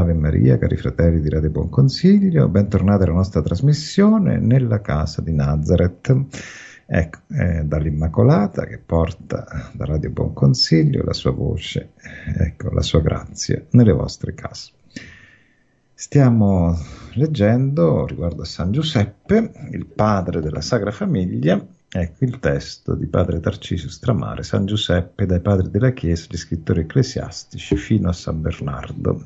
Ave Maria, cari fratelli di Radio Buon Consiglio, bentornati alla nostra trasmissione nella casa di Nazareth. Ecco, dall'Immacolata che porta da Radio Buon Consiglio la sua voce, ecco, la sua grazia nelle vostre case. Stiamo leggendo riguardo a San Giuseppe, il padre della Sacra Famiglia. Ecco il testo di padre Tarcisio Stramare, San Giuseppe, dai padri della Chiesa, gli scrittori ecclesiastici, fino a San Bernardo.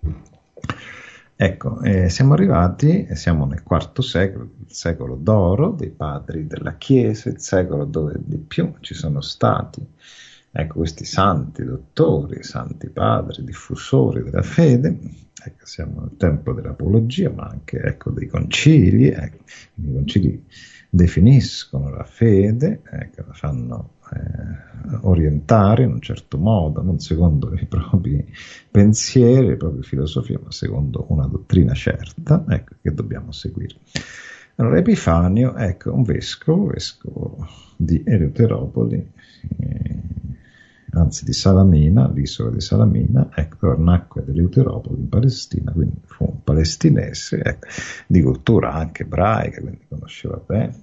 Ecco, siamo arrivati, siamo nel IV secolo, il secolo d'oro dei padri della Chiesa, il secolo dove di più ci sono stati, ecco, questi santi dottori, santi padri, diffusori della fede. Ecco, siamo nel tempo dell'apologia, ma anche, ecco, dei concili. Ecco, i concili definiscono la fede, ecco, la fanno orientare in un certo modo, non secondo i propri pensieri, le proprie filosofie, ma secondo una dottrina certa, ecco, che dobbiamo seguire. Allora, Epifanio, ecco, un vescovo di Eleuteropoli, anzi di Salamina, l'isola di Salamina, ecco, però nacque ad Eleuteropoli in Palestina, quindi fu un palestinese, ecco, di cultura anche ebraica, quindi conosceva bene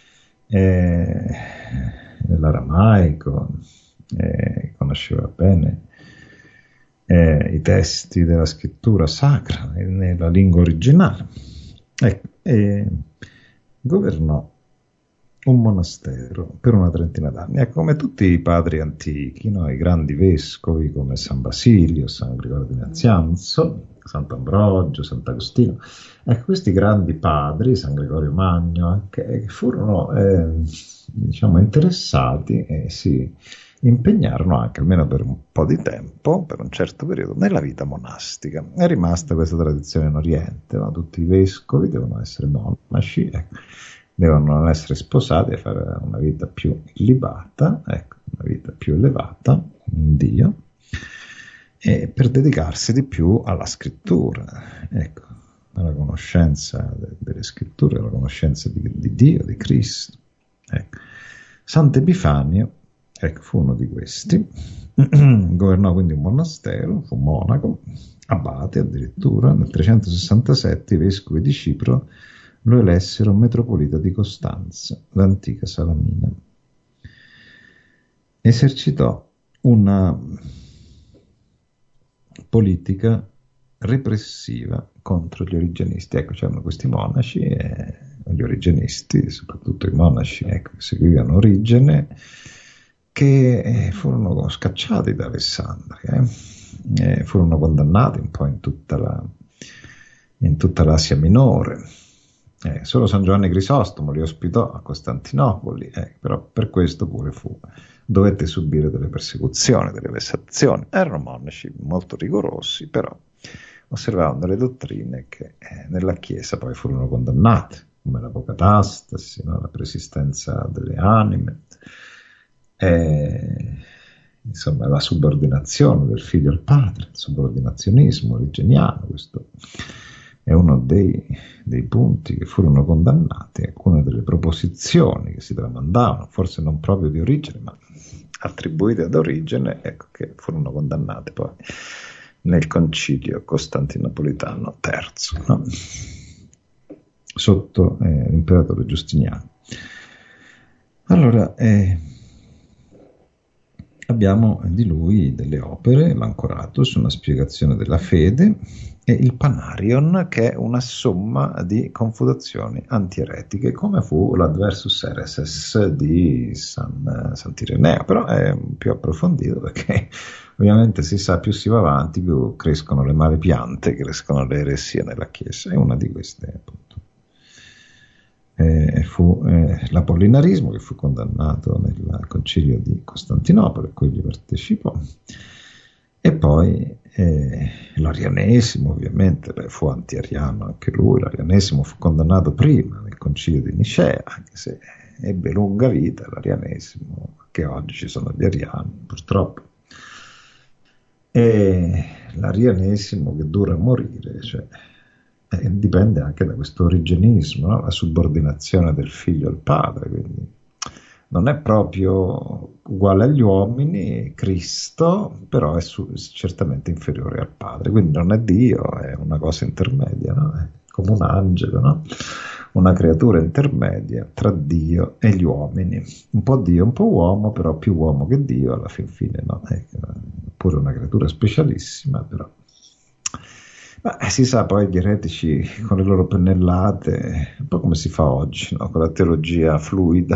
l'aramaico, conosceva bene i testi della scrittura sacra nella lingua originale, ecco, governò un monastero per una trentina d'anni, ecco, come tutti i padri antichi, no? I grandi vescovi come San Basilio, San Gregorio di Nazianzo, Sant'Ambrogio, Sant'Agostino, ecco, questi grandi padri, San Gregorio Magno anche, furono diciamo interessati e si impegnarono anche, almeno per un po' di tempo, per un certo periodo, nella vita monastica. È rimasta questa tradizione in Oriente, no? Tutti i vescovi devono essere monaci, ecco, devono essere sposati e fare una vita più illibata, ecco, una vita più elevata in Dio, e per dedicarsi di più alla scrittura, ecco, alla conoscenza delle scritture, alla conoscenza di Dio, di Cristo. Ecco. Sant'Epifanio, ecco, fu uno di questi, governò quindi un monastero, fu monaco, abate addirittura. Nel 367 i vescovi di Cipro lo elessero metropolita di Costanza, l'antica Salamina. Esercitò una politica repressiva contro gli origenisti. Ecco, c'erano questi monaci, gli origenisti, soprattutto i monaci, ecco, che seguivano Origene, che furono scacciati da Alessandria, furono condannati un po' in tutta l'Asia Minore. Solo San Giovanni Crisostomo li ospitò a Costantinopoli, però per questo pure dovette subire delle persecuzioni, delle vessazioni. Erano monaci molto rigorosi, però osservavano delle dottrine che nella Chiesa poi furono condannate, come l'apocatastasi, no? La persistenza delle anime, insomma la subordinazione del figlio al padre, il subordinazionismo origeniano. Questo è uno dei punti che furono condannati, alcune delle proposizioni che si tramandavano, forse non proprio di Origene, ma attribuite ad Origene, ecco, che furono condannate poi nel concilio costantinopolitano III, no? Sotto l'imperatore Giustiniano. Allora, abbiamo di lui delle opere, l'Ancoratus, una spiegazione della fede, e il Panarion, che è una somma di confutazioni antieretiche, come fu l'Adversus Ereses di Sant'Ireneo, però è più approfondito, perché ovviamente si sa, più si va avanti, più crescono le male piante, crescono le eresie nella Chiesa, e una di queste, appunto, fu l'Apollinarismo, che fu condannato nel concilio di Costantinopoli, a cui gli partecipò, e poi l'arianesimo, ovviamente, fu anti-ariano anche lui. L'arianesimo fu condannato prima nel concilio di Nicea, anche se ebbe lunga vita l'arianesimo, che oggi ci sono gli ariani, purtroppo. E l'arianesimo che dura a morire, cioè, dipende anche da questo origenismo, no? La subordinazione del figlio al padre, quindi non è proprio uguale agli uomini, Cristo, però è certamente inferiore al Padre, quindi non è Dio, è una cosa intermedia, no? È come un angelo, no? Una creatura intermedia tra Dio e gli uomini, un po' Dio, un po' uomo, però più uomo che Dio alla fin fine, no? È pure una creatura specialissima, però. Ma si sa, poi gli eretici con le loro pennellate, un po' come si fa oggi, no? Con la teologia fluida,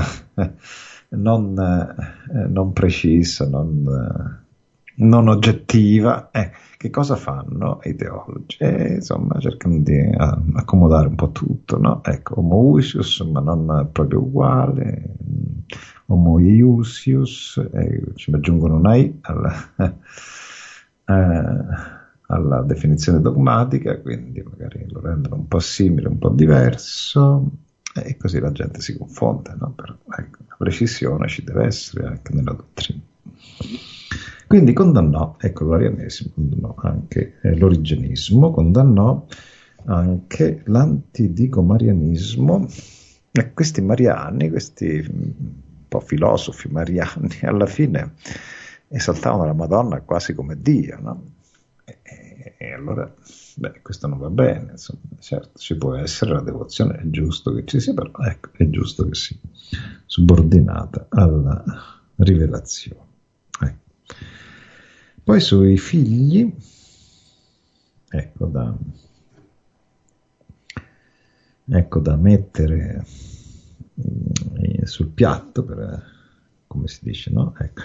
non precisa, non oggettiva. Che cosa fanno i teologi? Insomma, cercano di accomodare un po' tutto, no? Ecco, homoousius, ma non proprio uguale, homoiousius, ci aggiungono una I alla definizione dogmatica, quindi magari lo rendono un po' simile, un po' diverso, e così la gente si confonde, no? Però, ecco, la precisione ci deve essere anche nella dottrina. Quindi condannò, ecco, l'arianesimo, condannò anche l'origenismo, condannò anche l'antidicomarianismo, e questi mariani, questi un po' filosofi mariani, alla fine esaltavano la Madonna quasi come Dio, no? E allora, questo non va bene, insomma, certo, ci può essere la devozione, è giusto che ci sia, però ecco, è giusto che sia subordinata alla rivelazione. Poi sui figli, ecco da mettere sul piatto, come si dice, no? Ecco.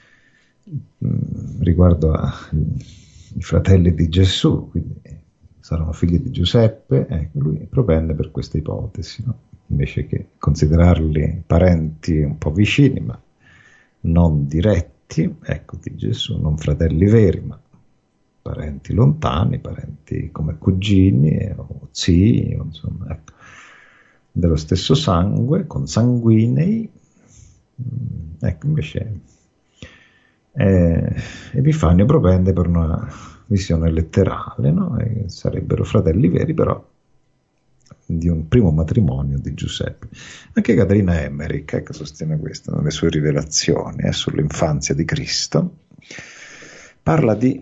Riguardo ai fratelli di Gesù, quindi saranno figli di Giuseppe, ecco, lui propende per questa ipotesi, no? Invece che considerarli parenti un po' vicini, ma non diretti, ecco, di Gesù, non fratelli veri, ma parenti lontani, parenti come cugini o zii, insomma, ecco, dello stesso sangue, consanguinei. Ecco, invece Epifanio propende per una visione letterale, no? Sarebbero fratelli veri, però di un primo matrimonio di Giuseppe. Anche Caterina Emmerich, ecco, sostiene questo nelle sue rivelazioni sull'infanzia di Cristo. Parla di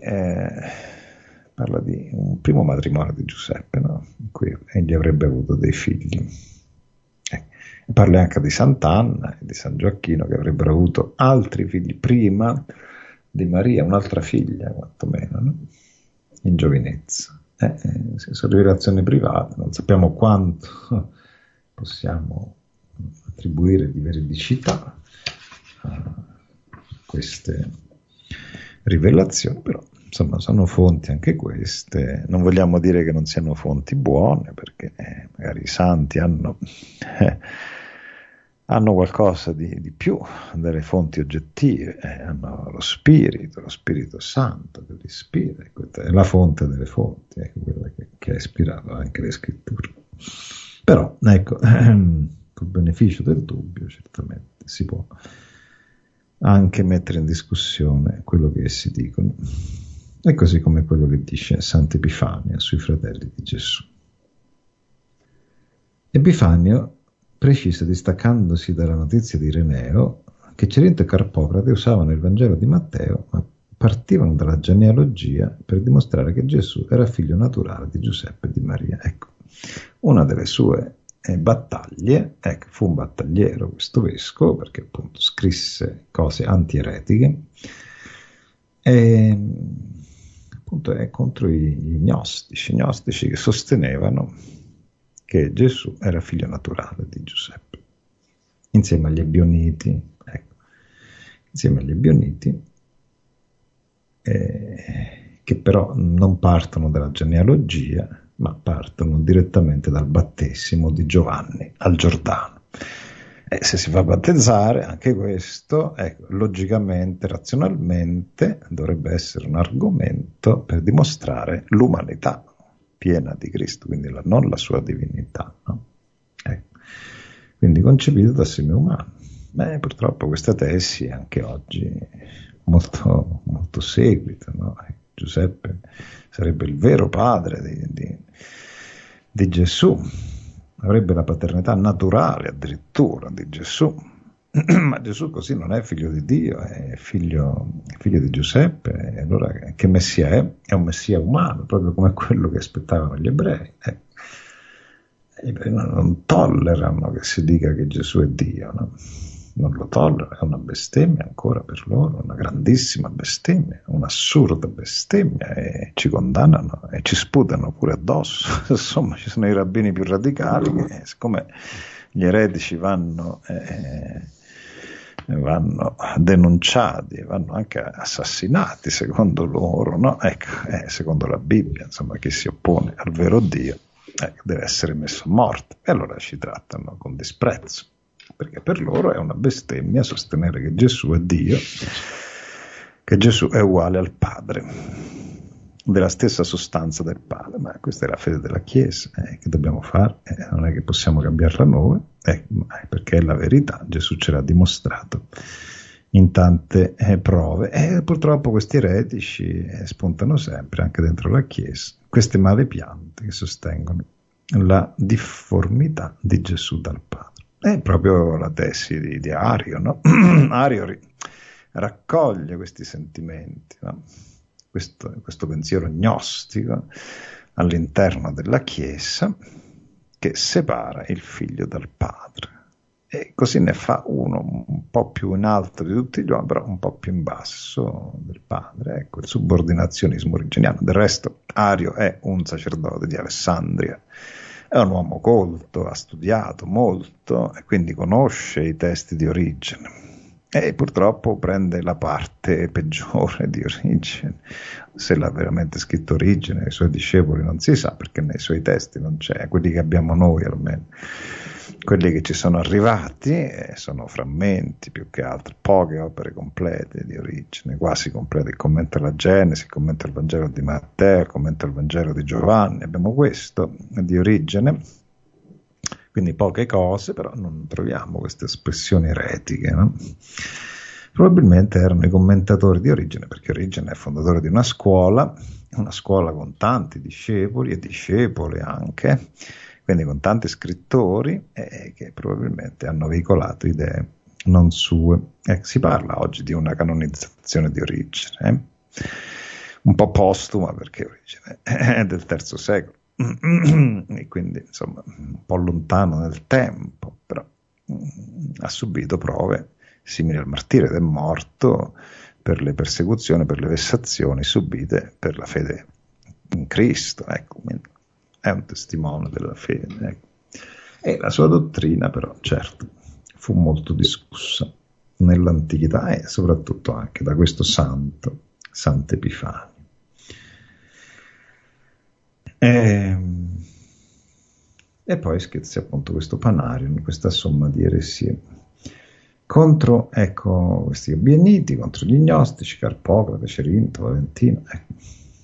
un primo matrimonio di Giuseppe, no? In cui egli avrebbe avuto dei figli. Parla anche di Sant'Anna e di San Gioacchino, che avrebbero avuto altri figli prima di Maria, un'altra figlia quantomeno, no? In giovinezza. Sono rivelazioni private, non sappiamo quanto possiamo attribuire di veridicità a queste rivelazioni, però insomma sono fonti anche queste. Non vogliamo dire che non siano fonti buone, perché magari i santi hanno qualcosa di più delle fonti oggettive, hanno lo Spirito Santo che li ispira, è la fonte delle fonti, ecco, quella che ha ispirato anche le scritture. Però, ecco, col beneficio del dubbio, certamente si può anche mettere in discussione quello che essi dicono, e così come quello che dice Sant'Epifanio sui fratelli di Gesù. Epifanio precisa, distaccandosi dalla notizia di Ireneo, che Cerinto e Carpocrate usavano il Vangelo di Matteo, ma partivano dalla genealogia per dimostrare che Gesù era figlio naturale di Giuseppe e di Maria. Ecco, una delle sue battaglie, ecco, fu un battagliero questo vescovo, perché appunto scrisse cose antieretiche, e appunto è contro i gnostici che sostenevano che Gesù era figlio naturale di Giuseppe, insieme agli Ebioniti, ecco, che però non partono dalla genealogia, ma partono direttamente dal battesimo di Giovanni al Giordano. E se si fa battezzare, anche questo, ecco, logicamente, razionalmente, dovrebbe essere un argomento per dimostrare l'umanità piena di Cristo, quindi non la sua divinità, no? Ecco. Quindi concepito da seme umano. Purtroppo questa tesi anche oggi molto, molto seguita, no? Giuseppe sarebbe il vero padre di Gesù, avrebbe la paternità naturale addirittura di Gesù, Ma Gesù così non è figlio di Dio, è figlio di Giuseppe, e allora che Messia è? È un Messia umano, proprio come quello che aspettavano gli ebrei. Gli ebrei non tollerano che si dica che Gesù è Dio, no? Non lo tollerano, è una bestemmia ancora per loro, una grandissima bestemmia, un'assurda bestemmia, e ci condannano e ci sputano pure addosso. Insomma, ci sono i rabbini più radicali che, siccome gli eretici vanno denunciati, vanno anche assassinati secondo loro, no? Ecco, secondo la Bibbia, insomma, chi si oppone al vero Dio deve essere messo a morte, e allora ci trattano con disprezzo, perché per loro è una bestemmia sostenere che Gesù è Dio, che Gesù è uguale al Padre, della stessa sostanza del Padre. Ma questa è la fede della Chiesa, che dobbiamo fare? Non è che possiamo cambiarla noi, perché è la verità. Gesù ce l'ha dimostrato in tante prove, e purtroppo questi eretici spuntano sempre anche dentro la Chiesa, queste male piante che sostengono la difformità di Gesù dal Padre. È proprio la tesi di Ario, no? Ario raccoglie questi sentimenti, no? Questo pensiero gnostico all'interno della Chiesa, che separa il figlio dal padre, e così ne fa uno un po' più in alto di tutti gli uomini, però un po' più in basso del padre. Ecco il subordinazionismo originiano. Del resto Ario è un sacerdote di Alessandria, è un uomo colto, ha studiato molto e quindi conosce i testi di Origene, e purtroppo prende la parte peggiore di Origene. Se l'ha veramente scritto Origene, i suoi discepoli non si sa, perché nei suoi testi non c'è, quelli che abbiamo noi almeno. Quelli che ci sono arrivati sono frammenti più che altro, poche opere complete di Origene, quasi complete. Il commento alla Genesi, il commento al Vangelo di Matteo, il commento al Vangelo di Giovanni, abbiamo questo di Origene, quindi poche cose, però non troviamo queste espressioni eretiche, no? Probabilmente erano i commentatori di Origene, perché Origene è fondatore di una scuola con tanti discepoli e discepole anche, quindi con tanti scrittori, che probabilmente hanno veicolato idee non sue. Si parla oggi di una canonizzazione di Origene, un po' postuma, perché Origene è del III secolo, e quindi insomma un po' lontano nel tempo, però ha subito prove simili al martirio ed è morto per le persecuzioni, per le vessazioni subite per la fede in Cristo. Ecco, è un testimone della fede, ecco. E la sua dottrina però, certo, fu molto discussa nell'antichità, e soprattutto anche da questo Sant'Epifanio. E poi schizzi appunto questo Panarion, questa somma di eresie contro, ecco, questi obienniti, contro gli gnostici, Carpocrate, Cerinto, Valentino, ecco.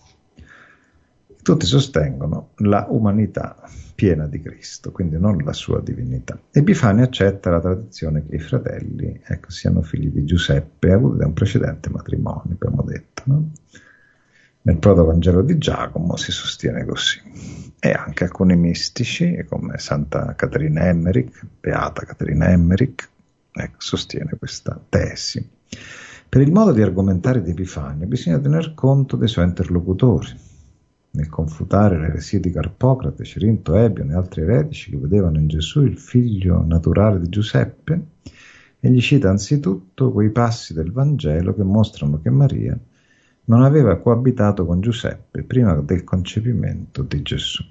Tutti sostengono la umanità piena di Cristo, quindi non la sua divinità. Epifanio accetta la tradizione che i fratelli, ecco, siano figli di Giuseppe, avuti da un precedente matrimonio, abbiamo detto, no? Nel Protovangelo di Giacomo si sostiene così. E anche alcuni mistici, come Santa Caterina Emmerich, Beata Caterina Emmerich, ecco, sostiene questa tesi. Per il modo di argomentare di Epifanio bisogna tener conto dei suoi interlocutori. Nel confutare le eresie di Carpocrate, Cerinto, Ebione e altri eretici che vedevano in Gesù il figlio naturale di Giuseppe, egli cita anzitutto quei passi del Vangelo che mostrano che Maria non aveva coabitato con Giuseppe prima del concepimento di Gesù.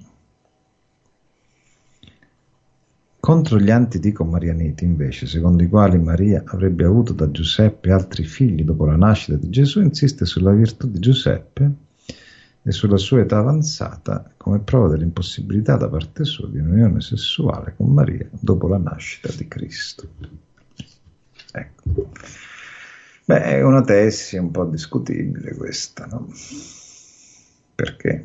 Contro gli antidico-marianiti, invece, secondo i quali Maria avrebbe avuto da Giuseppe altri figli dopo la nascita di Gesù, insiste sulla virtù di Giuseppe e sulla sua età avanzata come prova dell'impossibilità da parte sua di un'unione sessuale con Maria dopo la nascita di Cristo. Ecco. Beh, è una tesi un po' discutibile questa, no? Perché?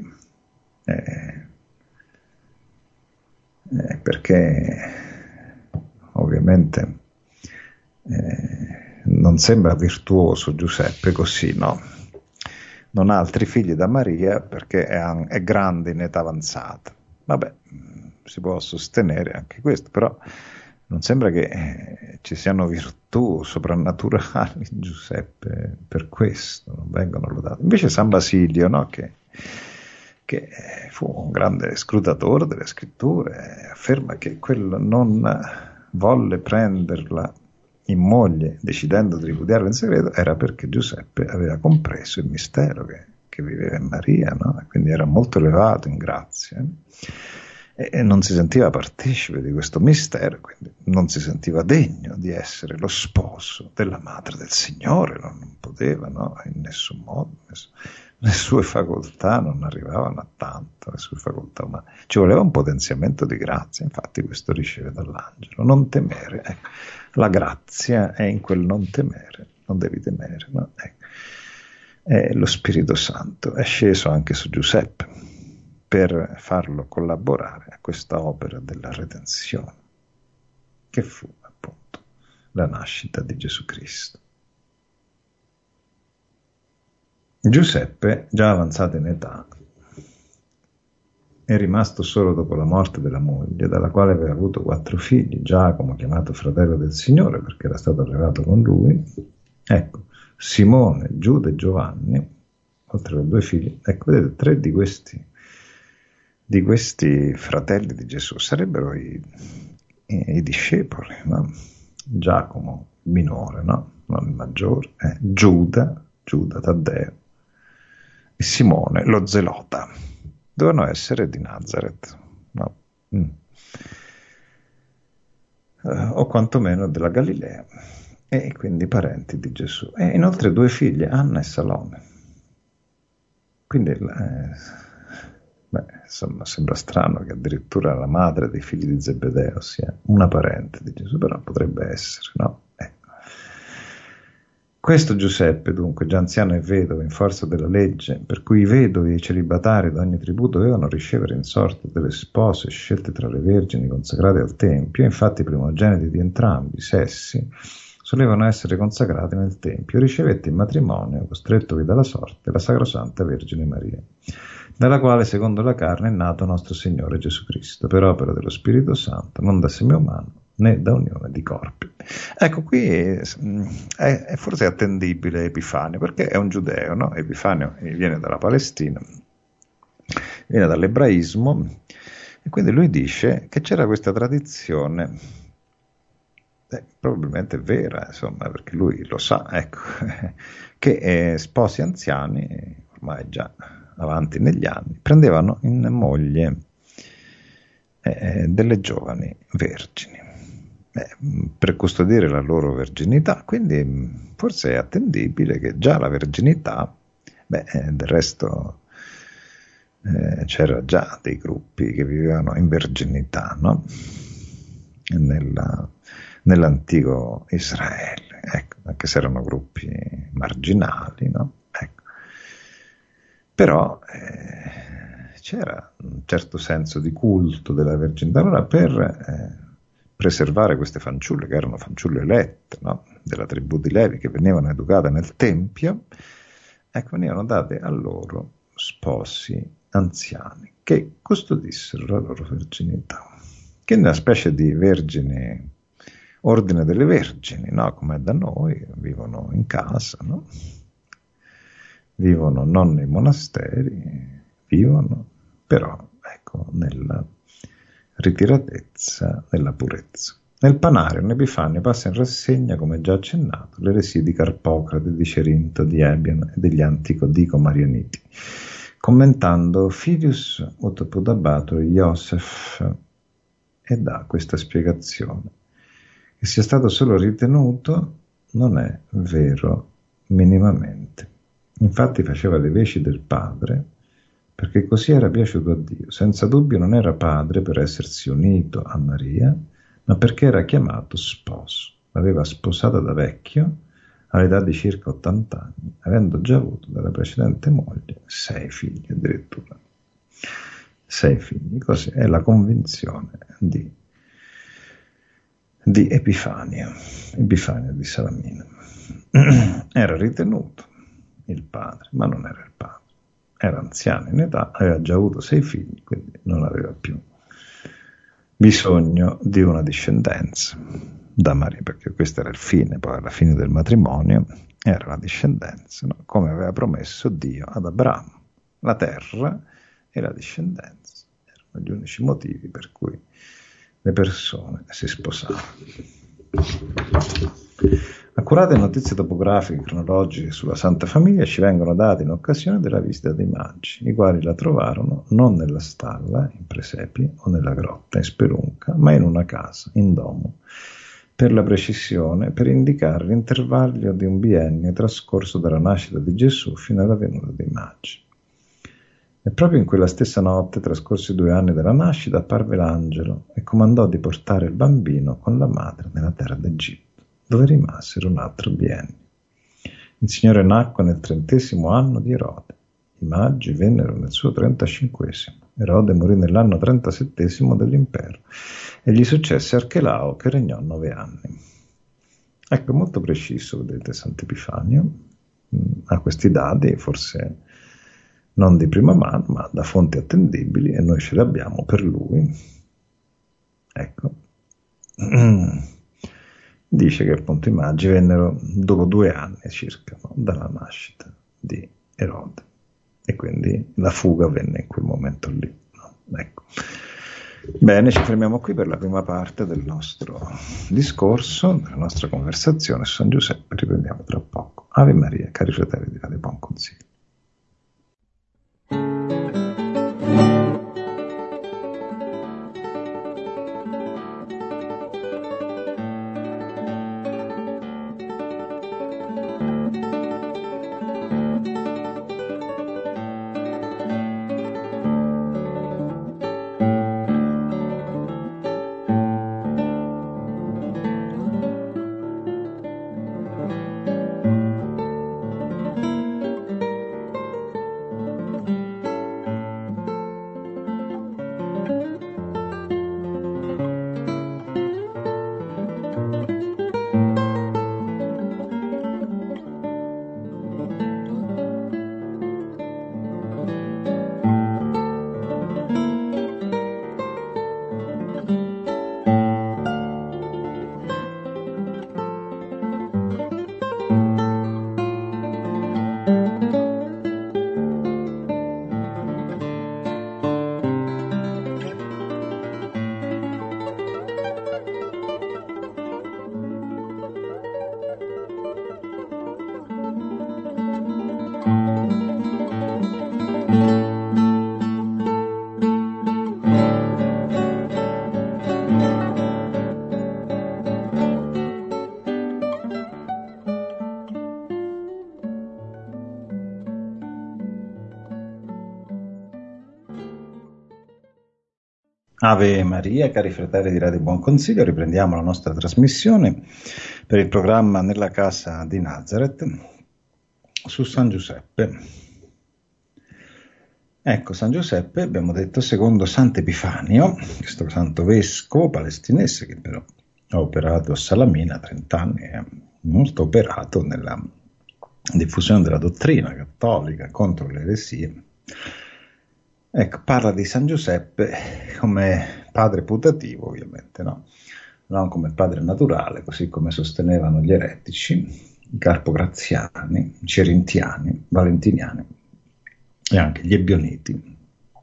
Perché ovviamente non sembra virtuoso Giuseppe così, no? Non ha altri figli da Maria perché è grande in età avanzata. Vabbè, si può sostenere anche questo, però Non sembra che ci siano virtù soprannaturali in Giuseppe per questo, non vengono lodate. Invece San Basilio, no, che fu un grande scrutatore delle scritture, afferma che quello non volle prenderla in moglie, decidendo di ripudiarla in segreto, era perché Giuseppe aveva compreso il mistero che viveva in Maria, no? Quindi era molto elevato in grazia, e non si sentiva partecipe di questo mistero, quindi non si sentiva degno di essere lo sposo della madre del Signore, non poteva, no? In nessun modo, le sue facoltà non arrivavano a tanto, le sue facoltà umane. Ci voleva un potenziamento di grazia, infatti questo riceve dall'angelo, non temere, ecco. La grazia è in quel non temere, non devi temere, no? Ecco. E lo Spirito Santo è sceso anche su Giuseppe per farlo collaborare a questa opera della redenzione, che fu appunto la nascita di Gesù Cristo. Giuseppe, già avanzato in età, è rimasto solo dopo la morte della moglie, dalla quale aveva avuto 4 figli, Giacomo, chiamato fratello del Signore perché era stato allevato con lui, ecco, Simone, Giuda e Giovanni, oltre ai 2 figli. Ecco, vedete, 3 di questi fratelli di Gesù sarebbero i discepoli, no? Giacomo, il minore, no? Non il maggiore, Giuda Taddeo, e Simone, lo zelota. Dovevano essere di Nazareth, no? O quantomeno della Galilea, e quindi parenti di Gesù. E inoltre 2 figlie, Anna e Salome. Quindi, insomma, sembra strano che addirittura la madre dei figli di Zebedeo sia una parente di Gesù, però potrebbe essere, no? Questo Giuseppe, dunque, già anziano e vedovo in forza della legge, per cui i vedovi e i celibatari d'ogni tribù dovevano ricevere in sorte delle spose scelte tra le vergini consacrate al Tempio, infatti i primogeniti di entrambi i sessi solevano essere consacrati nel Tempio, ricevette in matrimonio, costrettovi dalla sorte, la Sacrosanta Vergine Maria, dalla quale, secondo la carne, è nato nostro Signore Gesù Cristo, per opera dello Spirito Santo, non da seme umano, né da unione di corpi. Ecco, qui è forse attendibile Epifanio, perché è un giudeo, no? Epifanio viene dalla Palestina, viene dall'ebraismo, e quindi lui dice che c'era questa tradizione, probabilmente è vera, insomma, perché lui lo sa, ecco, che sposi anziani, ormai già avanti negli anni, prendevano in moglie delle giovani vergini, per custodire la loro verginità. Quindi forse è attendibile che già la verginità, del resto c'era già dei gruppi che vivevano in verginità, no? Nell'antico Israele, ecco, anche se erano gruppi marginali, no? Ecco. Però c'era un certo senso di culto della verginità. Allora, per preservare queste fanciulle, che erano fanciulle elette, no? Della tribù di Levi, che venivano educate nel Tempio, ecco, venivano date a loro sposi anziani che custodissero la loro verginità, che è una specie di vergine, ordine delle vergini, no? Come è da noi, vivono in casa, no? Vivono non nei monasteri, vivono però, ecco, nella ritiratezza, nella purezza. Nel Panario, Epifanio passa in rassegna, come già accennato, l'eresia di Carpocrate, di Cerinto, di Ebion e degli anticodico Marianiti, commentando Filius ut Podabato Iosef, e dà questa spiegazione. Che sia stato solo ritenuto non è vero minimamente. Infatti faceva le veci del padre perché così era piaciuto a Dio. Senza dubbio non era padre per essersi unito a Maria, ma perché era chiamato sposo. L'aveva sposata da vecchio, all'età di circa 80 anni, avendo già avuto dalla precedente moglie 6 figli addirittura. 6 figli, così è la convinzione di Epifanio di Salamina. Era ritenuto il padre, ma non era il padre. Era anziano in età, aveva già avuto 6 figli, quindi non aveva più bisogno di una discendenza da Maria, perché questo era il fine, poi alla fine del matrimonio era la discendenza, no? Come aveva promesso Dio ad Abramo, la terra e la discendenza erano gli unici motivi per cui le persone si sposavano. Accurate notizie topografiche e cronologiche sulla Santa Famiglia ci vengono date in occasione della visita dei Magi, i quali la trovarono non nella stalla, in presepi o nella grotta, in spelunca, ma in una casa, in domo, per la precisione, per indicare l'intervaglio di un biennio trascorso dalla nascita di Gesù fino alla venuta dei Magi. E proprio in quella stessa notte, trascorsi 2 anni dalla nascita, apparve l'angelo e comandò di portare il bambino con la madre nella terra d'Egitto, dove rimasero un altro biennio. Il Signore nacque nel 30° anno di Erode. I Magi vennero nel suo 35°. Erode morì nell'anno 37° dell'impero e gli successe Archelao, che regnò 9 anni. Ecco, è molto preciso, vedete, Sant'Epifanio ha questi dati, forse non di prima mano, ma da fonti attendibili, e noi ce li abbiamo per lui. Ecco. Dice che appunto i Magi vennero dopo 2 anni circa, no? Dalla nascita di Erode, e quindi la fuga venne in quel momento lì, no? Ecco. Bene, ci fermiamo qui per la prima parte del nostro discorso, della nostra conversazione su San Giuseppe. Riprendiamo tra poco. Ave Maria, cari fratelli di Radio Buon Consiglio. Ave Maria, cari fratelli di Radio Buon Consiglio, riprendiamo la nostra trasmissione per il programma Nella casa di Nazareth su San Giuseppe. Ecco, San Giuseppe, abbiamo detto, secondo Sant'Epifanio, questo santo vescovo palestinese che però ha operato a Salamina 30 anni, è molto operato nella diffusione della dottrina cattolica contro le eresie. Ecco, parla di San Giuseppe come padre putativo, ovviamente, no? Non come padre naturale, così come sostenevano gli eretici, i carpograziani, i cerintiani, valentiniani e anche gli ebioniti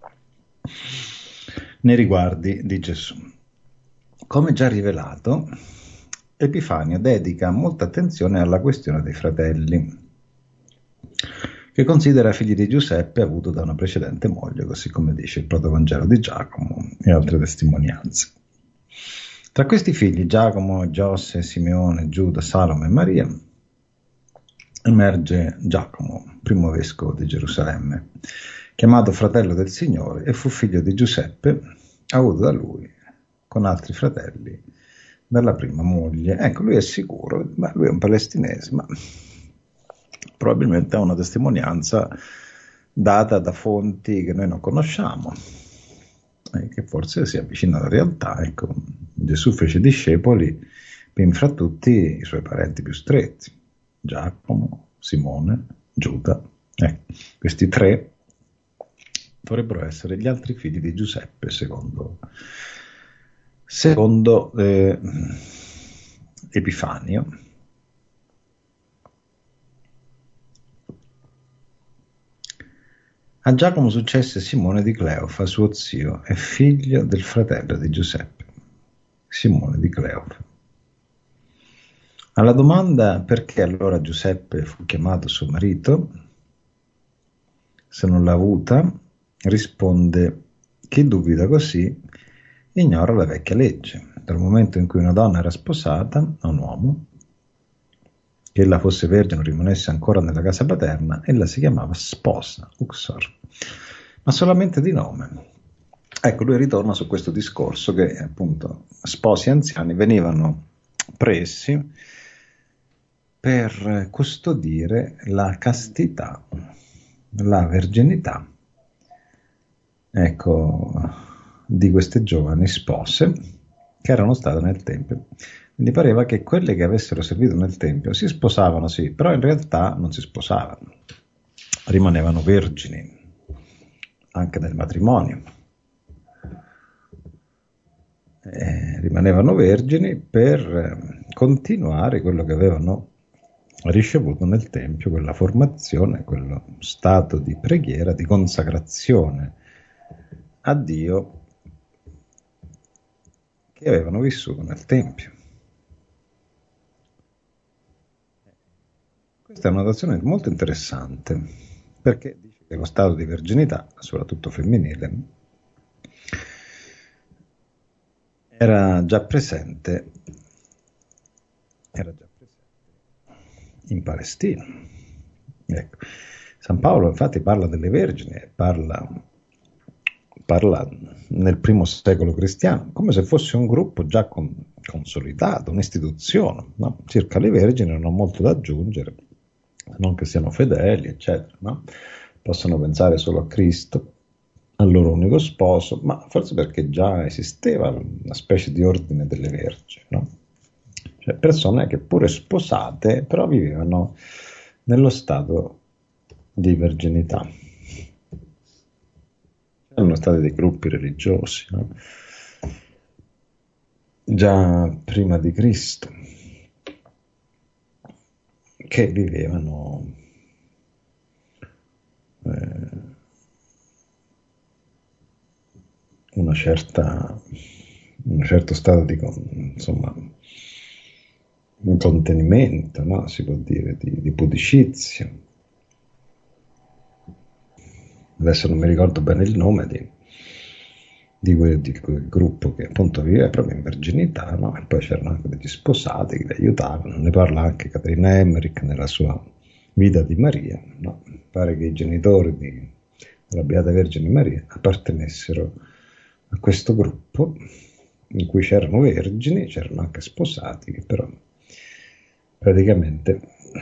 nei riguardi di Gesù. Come già rivelato, Epifanio dedica molta attenzione alla questione dei fratelli, che considera figli di Giuseppe avuto da una precedente moglie, così come dice il Protovangelo di Giacomo e altre testimonianze. Tra questi figli, Giacomo, Giosse, Simeone, Giuda, Salome e Maria, emerge Giacomo, primo vescovo di Gerusalemme, chiamato fratello del Signore, e fu figlio di Giuseppe, avuto da lui, con altri fratelli, dalla prima moglie. Ecco, lui è sicuro, ma lui è un palestinese, ma probabilmente ha una testimonianza data da fonti che noi non conosciamo e che forse si avvicina alla realtà. Ecco, Gesù fece discepoli, primi fra tutti i suoi parenti più stretti, Giacomo, Simone, Giuda. Questi 3 dovrebbero essere gli altri figli di Giuseppe, secondo Secondo Epifanio, a Giacomo successe Simone di Cleofa, suo zio e figlio del fratello di Giuseppe, Simone di Cleofa. Alla domanda perché allora Giuseppe fu chiamato suo marito, se non l'ha avuta, risponde: chi dubita così ignora la vecchia legge. Dal momento in cui una donna era sposata a un uomo, che ella fosse vergine o rimanesse ancora nella casa paterna, ella si chiamava sposa, uxor, ma solamente di nome. Ecco, lui ritorna su questo discorso che appunto sposi anziani venivano presi per custodire la castità, la verginità, ecco, di queste giovani spose che erano state nel Tempio. Quindi pareva che quelle che avessero servito nel Tempio si sposavano, sì, però in realtà non si sposavano, rimanevano vergini anche nel matrimonio. Rimanevano vergini per continuare quello che avevano ricevuto nel Tempio, quella formazione, quello stato di preghiera, di consacrazione a Dio che avevano vissuto nel Tempio. Questa è una notazione molto interessante, perché dice che lo stato di verginità, soprattutto femminile, era già presente in Palestina. Ecco. San Paolo infatti parla delle vergini, parla nel primo secolo cristiano, come se fosse un gruppo già consolidato, un'istituzione, no? Circa le vergini non ho molto da aggiungere, non che siano fedeli, eccetera, no? Possono pensare solo a Cristo, al loro unico sposo, ma forse perché già esisteva una specie di ordine delle vergini, no? Cioè persone che pure sposate, però vivevano nello stato di verginità. Erano stati dei gruppi religiosi, no? Già prima di Cristo, che vivevano un certo stato di, insomma, un contenimento, no? Si può dire, di pudicizia. Adesso non mi ricordo bene il nome di quel gruppo che appunto viveva proprio in verginità, no? E poi c'erano anche degli sposati che li aiutavano. Ne parla anche Caterina Emmerich nella sua Vita di Maria, no? Pare che i genitori della Beata Vergine Maria appartenessero a questo gruppo in cui c'erano vergini, c'erano anche sposati che però praticamente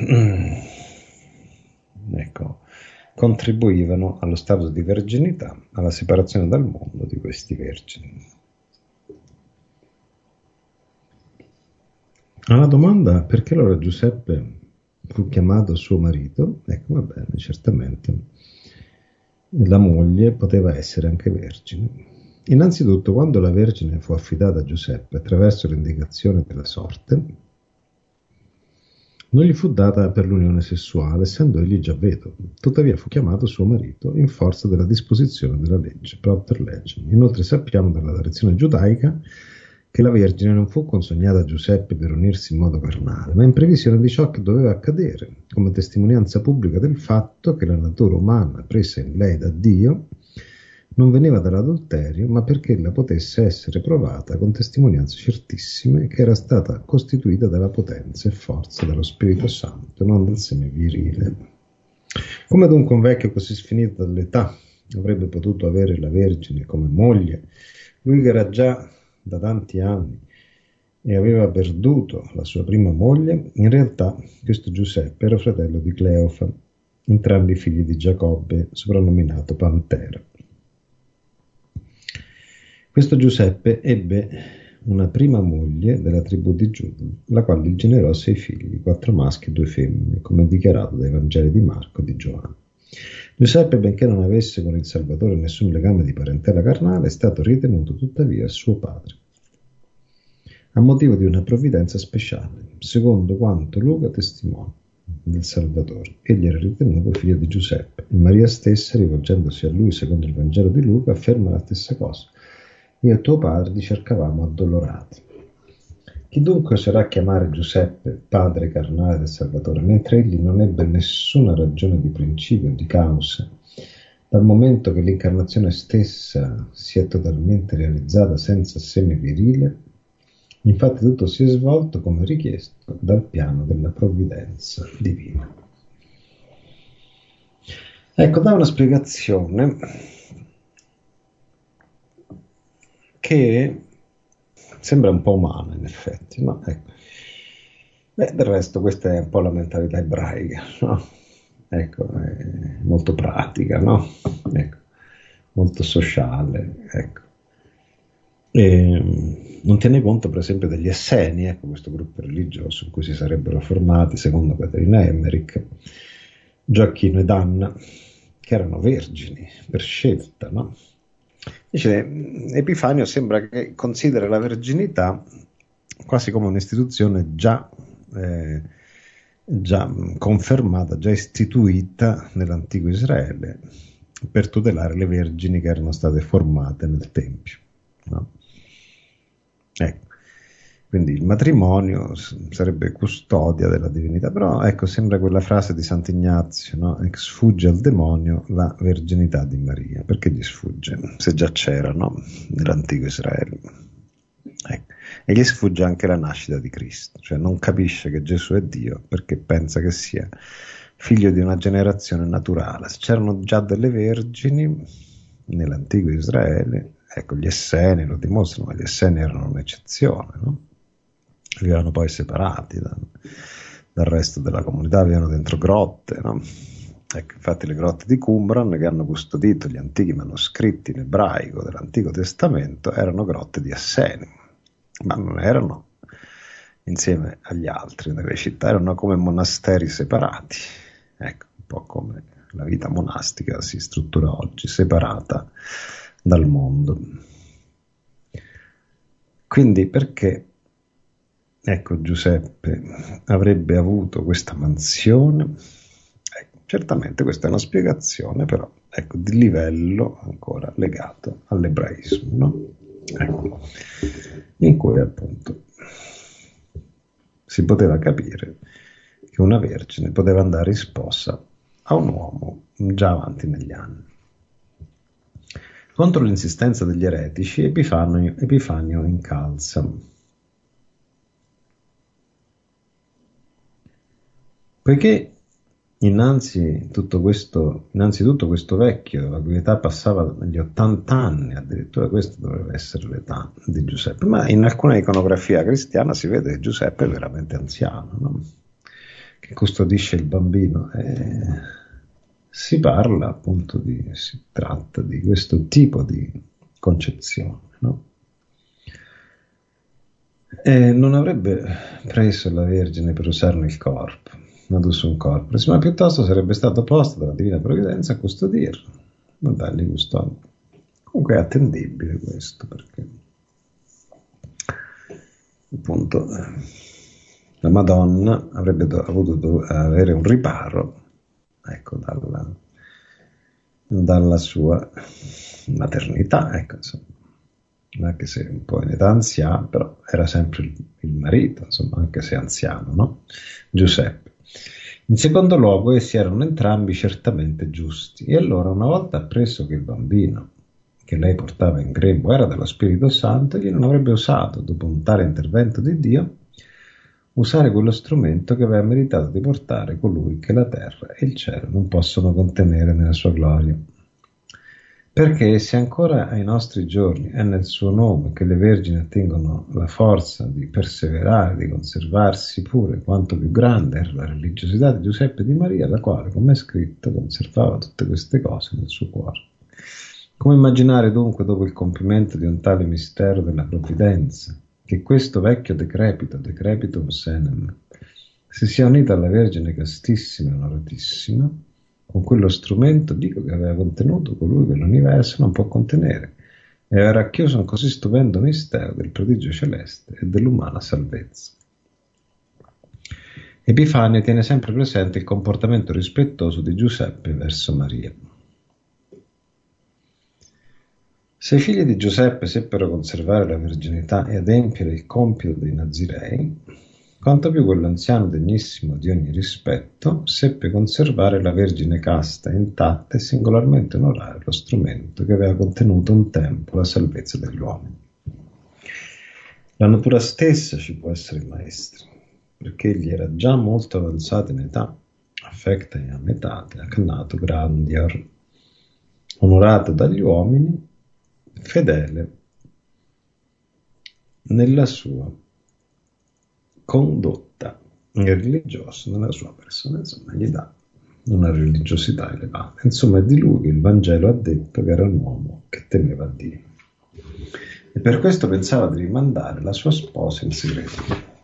ecco, contribuivano allo stato di verginità, alla separazione dal mondo di questi vergini. Alla domanda perché allora Giuseppe fu chiamato suo marito, ecco, va bene, certamente la moglie poteva essere anche vergine. Innanzitutto, quando la Vergine fu affidata a Giuseppe attraverso l'indicazione della sorte, non gli fu data per l'unione sessuale, essendo egli già vedovo. Tuttavia fu chiamato suo marito in forza della disposizione della legge, propter legem. Inoltre sappiamo dalla tradizione giudaica che la Vergine non fu consegnata a Giuseppe per unirsi in modo carnale, ma in previsione di ciò che doveva accadere, come testimonianza pubblica del fatto che la natura umana presa in lei da Dio non veniva dall'adulterio, ma perché ella potesse essere provata con testimonianze certissime che era stata costituita dalla potenza e forza dello Spirito Santo, non dal seme virile. Come dunque un vecchio così sfinito dall'età avrebbe potuto avere la Vergine come moglie, lui che era già da tanti anni e aveva perduto la sua prima moglie, in realtà questo Giuseppe era fratello di Cleofa, entrambi figli di Giacobbe, soprannominato Pantera. Questo Giuseppe ebbe una prima moglie della tribù di Giuda, la quale gli generò 6 figli, 4 maschi e 2 femmine, come dichiarato dai Vangeli di Marco e di Giovanni. Giuseppe, benché non avesse con il Salvatore nessun legame di parentela carnale, è stato ritenuto tuttavia suo padre. a motivo di una provvidenza speciale, secondo quanto Luca testimonia del Salvatore. Egli era ritenuto figlio di Giuseppe, e Maria stessa, rivolgendosi a lui secondo il Vangelo di Luca, afferma la stessa cosa. Io e tuo padre ti cercavamo addolorati. Chi dunque oserà chiamare Giuseppe padre carnale del Salvatore, mentre egli non ebbe nessuna ragione di principio, di causa, dal momento che l'incarnazione stessa si è totalmente realizzata senza seme virile? Infatti tutto si è svolto come richiesto dal piano della provvidenza divina. Ecco, dà una spiegazione che sembra un po' umana, in effetti, no? Ecco. Beh, del resto questa è un po' la mentalità ebraica, no? Ecco, è molto pratica, no? Ecco, molto sociale, ecco. E non tiene conto, per esempio, degli Esseni, ecco, questo gruppo religioso in cui si sarebbero formati, secondo Caterina Emmerich, Gioacchino ed Anna, che erano vergini per scelta, no? Dice, Epifanio sembra che considera la verginità quasi come un'istituzione già confermata, già istituita nell'antico Israele per tutelare le vergini che erano state formate nel Tempio, no? Ecco. Quindi il matrimonio sarebbe custodia della divinità, però ecco, sembra quella frase di Sant'Ignazio, no? Sfugge al demonio la verginità di Maria. Perché gli sfugge? Se già c'era, no? Nell'antico Israele. Ecco. E gli sfugge anche la nascita di Cristo, cioè non capisce che Gesù è Dio perché pensa che sia figlio di una generazione naturale. Se c'erano già delle vergini nell'antico Israele, ecco, gli Esseni lo dimostrano, ma gli Esseni erano un'eccezione, no? Vivevano poi separati dal resto della comunità, vivevano dentro grotte, no? Ecco, infatti le grotte di Qumran, che hanno custodito gli antichi manoscritti in ebraico dell'Antico Testamento, erano grotte di Esseni, ma non erano insieme agli altri nelle città, erano come monasteri separati, ecco, un po' come la vita monastica si struttura oggi, separata dal mondo. Quindi perché, ecco, Giuseppe avrebbe avuto questa mansione? Ecco, certamente questa è una spiegazione, però ecco, di livello ancora legato all'ebraismo, no? Ecco, in cui appunto si poteva capire che una vergine poteva andare in sposa a un uomo già avanti negli anni. Contro l'insistenza degli eretici, Epifanio incalza. Poiché innanzitutto questo vecchio, la cui età passava gli 80 anni, addirittura questa dovrebbe essere l'età di Giuseppe, ma in alcuna iconografia cristiana si vede che Giuseppe è veramente anziano, no? Che custodisce il bambino. Si tratta di questo tipo di concezione, no? E non avrebbe preso la Vergine per usarne il corpo, adus un corporis, ma piuttosto sarebbe stato posto dalla Divina Provvidenza a custodirlo. Vabbè, li custodi. Comunque è attendibile questo, perché appunto la Madonna avrebbe avuto avere un riparo, ecco, dalla sua maternità, ecco, insomma, anche se un po' in età anziana, però era sempre il marito, insomma, anche se anziano, no? Giuseppe. In secondo luogo, essi erano entrambi certamente giusti, e allora, una volta appreso che il bambino che lei portava in grembo era dello Spirito Santo, egli non avrebbe osato, dopo un tale intervento di Dio, usare quello strumento che aveva meritato di portare colui che la terra e il cielo non possono contenere nella sua gloria. Perché se ancora ai nostri giorni è nel suo nome che le vergini ottengono la forza di perseverare, di conservarsi pure quanto più grande era la religiosità di Giuseppe e di Maria, la quale, come è scritto, conservava tutte queste cose nel suo cuore. Come immaginare dunque, dopo il compimento di un tale mistero della provvidenza, che questo vecchio decrepitum senem, si sia unito alla Vergine castissima e onoratissima, con quello strumento, dico, che aveva contenuto colui che l'universo non può contenere, e aveva racchiuso un così stupendo mistero del prodigio celeste e dell'umana salvezza. Epifanio tiene sempre presente il comportamento rispettoso di Giuseppe verso Maria. Se i figli di Giuseppe seppero conservare la verginità e adempiere il compito dei Nazirei, quanto più quell'anziano degnissimo di ogni rispetto seppe conservare la Vergine casta, intatta e singolarmente onorare lo strumento che aveva contenuto un tempo la salvezza degli uomini. La natura stessa ci può essere maestra, perché egli era già molto avanzato in età, affecta e ametate, accannato grandior, onorato dagli uomini, fedele nella sua condotta e religioso nella sua persona, insomma gli dà una religiosità elevata. Insomma è di lui che il Vangelo ha detto che era un uomo che temeva Dio e per questo pensava di rimandare la sua sposa in segreto.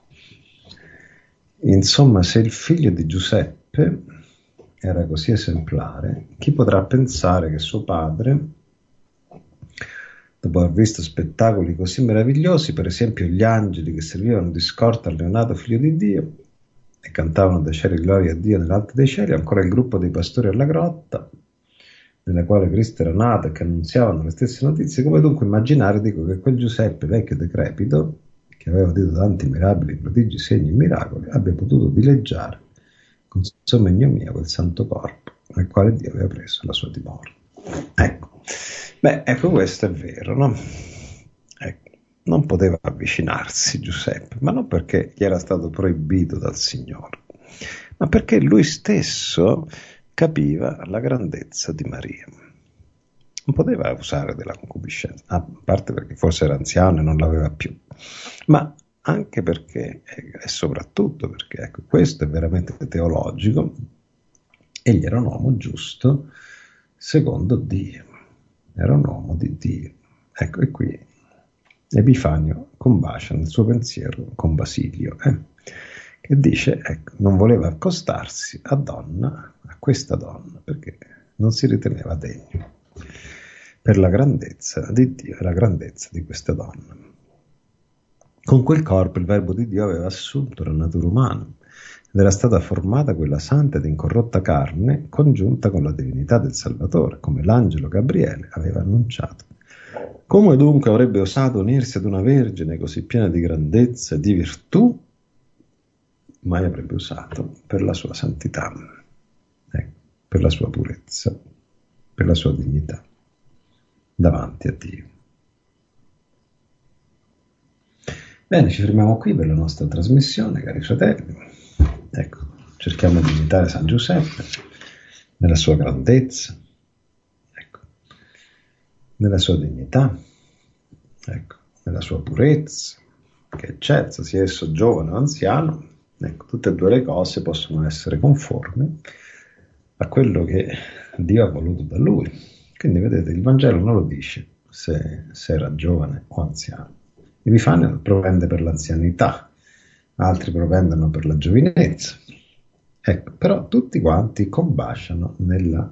Insomma, se il figlio di Giuseppe era così esemplare, chi potrà pensare che suo padre, dopo aver visto spettacoli così meravigliosi, per esempio gli angeli che servivano di scorta al neonato figlio di Dio e cantavano dai cieli gloria a Dio nell'alto dei cieli, ancora il gruppo dei pastori alla grotta, nella quale Cristo era nato e che annunziavano le stesse notizie, come dunque immaginare, dico, che quel Giuseppe vecchio decrepito, che aveva udito tanti mirabili, prodigi, segni e miracoli, abbia potuto dileggiare con somma ignomia quel santo corpo nel quale Dio aveva preso la sua dimora. Ecco, questo è vero, no? Ecco, non poteva avvicinarsi Giuseppe, ma non perché gli era stato proibito dal Signore, ma perché lui stesso capiva la grandezza di Maria. Non poteva usare della concupiscenza, a parte perché forse era anziano e non l'aveva più, ma anche perché, e soprattutto perché, ecco, questo è veramente teologico, egli era un uomo giusto secondo Dio, era un uomo di Dio. Ecco, e qui Epifanio combacia nel suo pensiero con Basilio, che dice, ecco, non voleva accostarsi a questa donna, perché non si riteneva degno, per la grandezza di Dio e la grandezza di questa donna. Con quel corpo il Verbo di Dio aveva assunto la natura umana ed era stata formata quella santa ed incorrotta carne congiunta con la divinità del Salvatore, come l'angelo Gabriele aveva annunciato. Come dunque avrebbe osato unirsi ad una vergine così piena di grandezza e di virtù? Mai avrebbe osato per la sua santità, per la sua purezza, per la sua dignità davanti a Dio. Bene, ci fermiamo qui per la nostra trasmissione, cari fratelli. Ecco, cerchiamo di imitare San Giuseppe nella sua grandezza, ecco, nella sua dignità, ecco, nella sua purezza, che eccelsa, sia esso giovane o anziano. Ecco, tutte e due le cose possono essere conformi a quello che Dio ha voluto da lui. Quindi vedete, il Vangelo non lo dice se era giovane o anziano. Epifanio propende per l'anzianità, altri propendono per la giovinezza. Ecco, però tutti quanti combaciano nella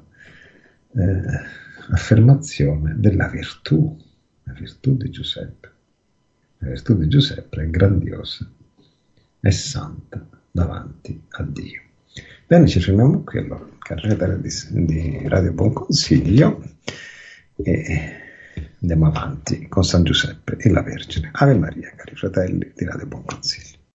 affermazione della virtù, la virtù di Giuseppe. La virtù di Giuseppe è grandiosa e santa davanti a Dio. Bene, ci fermiamo qui allora, cari fratelli di Radio Buon Consiglio, e andiamo avanti con San Giuseppe e la Vergine. Ave Maria, cari fratelli di Radio Buon Consiglio.